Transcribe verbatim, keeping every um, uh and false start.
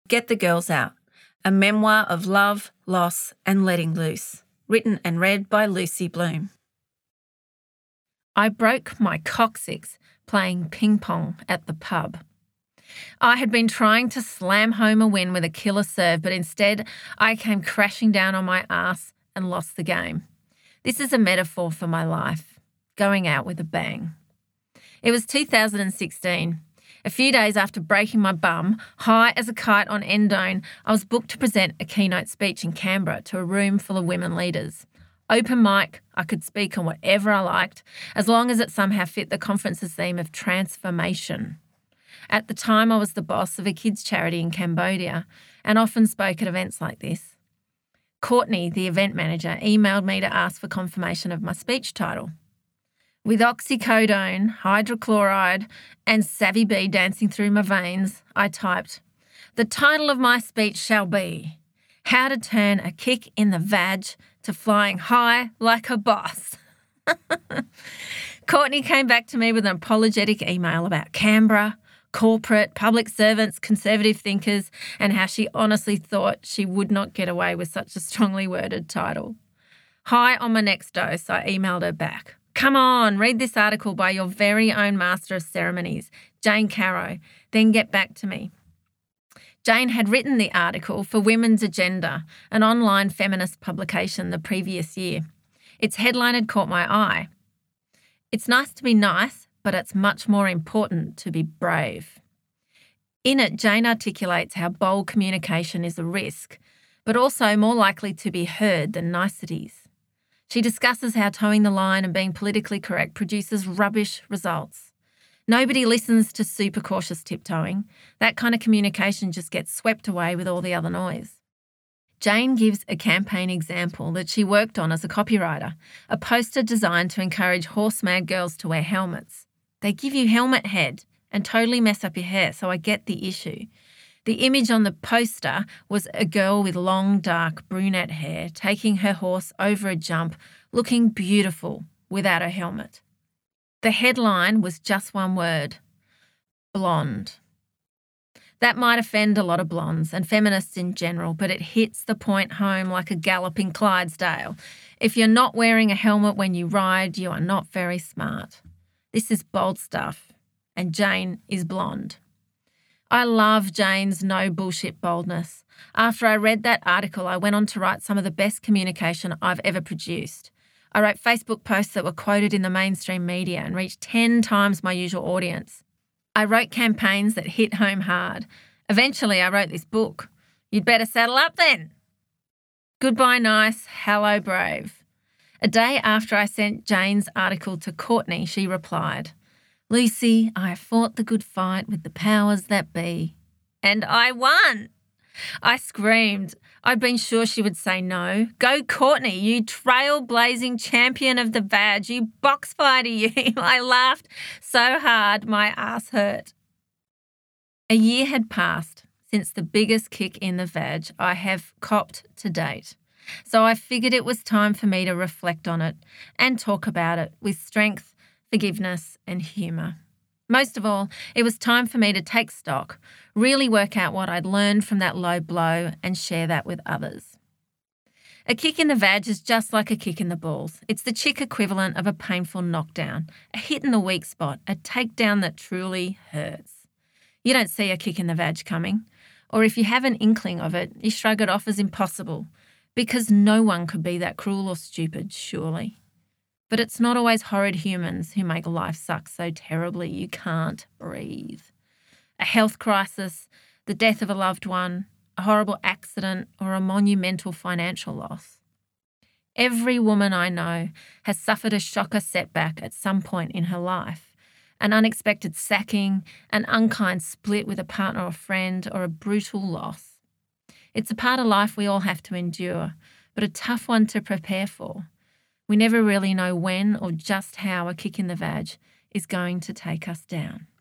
Get the Girls Out, a memoir of love, loss and letting loose, written and read by Lucy Bloom. I broke my coccyx playing ping pong at the pub. I had been trying to slam home a win with a killer serve, but instead I came crashing down on my ass and lost the game. This is a metaphor for my life, going out with a bang. It was two thousand sixteen. A few days after breaking my bum, high as a kite on Endone, I was booked to present a keynote speech in Canberra to a room full of women leaders. Open mic, I could speak on whatever I liked, as long as it somehow fit the conference's theme of transformation. At the time, I was the boss of a kids' charity in Cambodia and often spoke at events like this. Courtney, the event manager, emailed me to ask for confirmation of my speech title. With oxycodone, hydrochloride and Savvy Bee dancing through my veins, I typed, "The title of my speech shall be, How to Turn a Kick in the Vag to Flying High Like a Boss." Courtney came back to me with an apologetic email about Canberra, corporate, public servants, conservative thinkers, and how she honestly thought she would not get away with such a strongly worded title. High on my next dose, I emailed her back. "Come on, read this article by your very own master of ceremonies, Jane Caro, then get back to me." Jane had written the article for Women's Agenda, an online feminist publication, the previous year. Its headline had caught my eye. "It's nice to be nice, but it's much more important to be brave." In it, Jane articulates how bold communication is a risk, but also more likely to be heard than niceties. She discusses how towing the line and being politically correct produces rubbish results. Nobody listens to super cautious tiptoeing. That kind of communication just gets swept away with all the other noise. Jane gives a campaign example that she worked on as a copywriter, a poster designed to encourage horse-mad girls to wear helmets. They give you helmet head and totally mess up your hair, so I get the issue. The image on the poster was a girl with long, dark brunette hair taking her horse over a jump, looking beautiful without a helmet. The headline was just one word: blonde. That might offend a lot of blondes and feminists in general, but it hits the point home like a galloping Clydesdale. If you're not wearing a helmet when you ride, you are not very smart. This is bold stuff, and Jane is blonde. I love Jane's no bullshit boldness. After I read that article, I went on to write some of the best communication I've ever produced. I wrote Facebook posts that were quoted in the mainstream media and reached ten times my usual audience. I wrote campaigns that hit home hard. Eventually, I wrote this book. You'd better saddle up then. Goodbye nice, hello brave. A day after I sent Jane's article to Courtney, she replied, "Lucy, I have fought the good fight with the powers that be." And I won. I screamed. I'd been sure she would say no. Go Courtney, you trailblazing champion of the vag, you box fighter, you. I laughed so hard my ass hurt. A year had passed since the biggest kick in the vag I have copped to date. So I figured it was time for me to reflect on it and talk about it with strength, forgiveness and humour. Most of all, it was time for me to take stock, really work out what I'd learned from that low blow and share that with others. A kick in the vag is just like a kick in the balls. It's the chick equivalent of a painful knockdown, a hit in the weak spot, a takedown that truly hurts. You don't see a kick in the vag coming, or if you have an inkling of it, you shrug it off as impossible, because no one could be that cruel or stupid, surely. But it's not always horrid humans who make life suck so terribly you can't breathe. A health crisis, the death of a loved one, a horrible accident, or a monumental financial loss. Every woman I know has suffered a shocker setback at some point in her life. An unexpected sacking, an unkind split with a partner or friend, or a brutal loss. It's a part of life we all have to endure, but a tough one to prepare for. We never really know when or just how a kick in the vag is going to take us down.